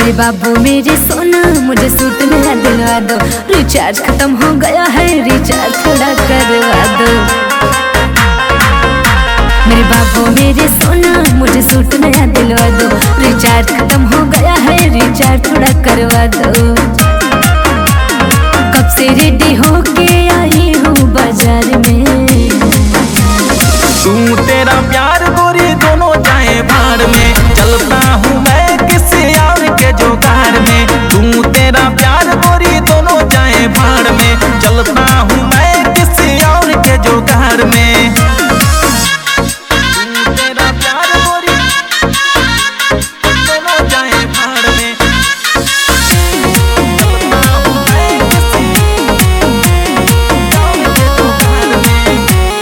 मेरे बाबू मेरे सोना मुझे सूट मेरा दिलवा दो, रिचार्ज खत्म हो गया है रिचार्ज थोड़ा करवा दो। मेरे बाबू मेरे सोना मुझे सूट मेरा दिलवा दो, रिचार्ज खत्म हो गया है रिचार्ज थोड़ा करवा दो। कब से रेडी होके आई हूँ बाजार में, तू तेरा प्यार गोरी दोनों जाए भाड़ में, चलता हूँ मैं किसी और के जोगार में। तू तेरा प्यार गोरी दोनों जाए भाड़ में, चलता हूँ मैं किसी और के जोगार में। तू तेरा प्यार गोरी दोनों जाए भाड़ में, चलता हूँ मैं किसी और के जोगार में।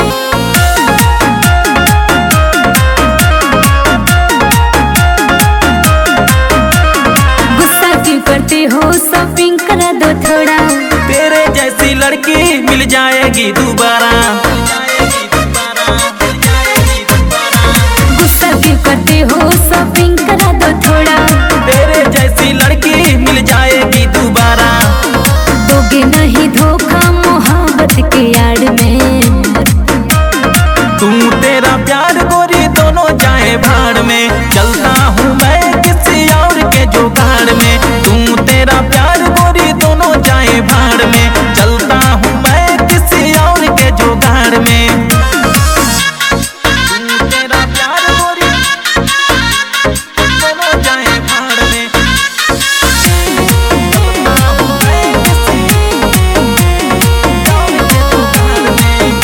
करते हो शॉपिंग करा दो थोड़ा, तेरे जैसी लड़की मिल जाएगी दोबारा। गुस्सा क्यों करते हो शॉपिंग करा दो थोड़ा, तेरे जैसी लड़की मिल जाएगी दोबारा। दोगे नहीं धोखा मोहब्बत के आड़ में, तू तेरा प्यार गोरी दोनों जाए भाड़ में, चलता हूँ मैं किसी और के जोगाड़ में। तू तेरा प्यार गोरी दोनों जाए भाड़ में, चलता हूँ मैं किसी और के जोगाड़ में। तू तेरा प्यार गोरी दोनों जाए भाड़ में, चलता हूँ मैं किसी और के जोगाड़ में।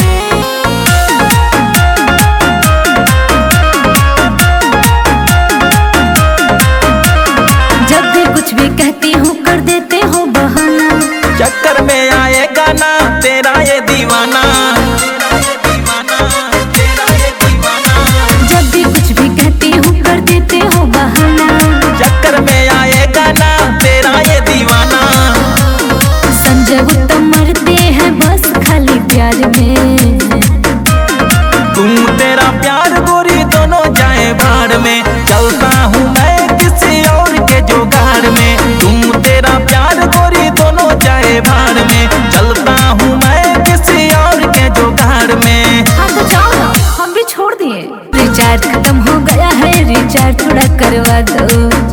जब भी कुछ भी कहती हूँ कर देते हो बहाना, चक्कर में आएगा ना तेरा ये दीवाना। जब भी कुछ भी कहती हूँ कर देते हो बहाना, चक्कर में आएगा ना तेरा ये दीवाना। संजय उत्तम मरते हैं बस खाली प्यार में, तू तेरा प्यार गोरी दोनों जाए भाड़ में, चलता हूँ मैं किसी और के जोगाड़ में। तू तेरा प्यार गोरी दोनों जाए भाड़ में, चलता हूँ मैं किसी और के जोगाड़ में। हाँ तो जाओ ना, हम भी छोड़ दिए। रिचार्ज खत्म हो गया है रिचार्ज थोड़ा करवा दो।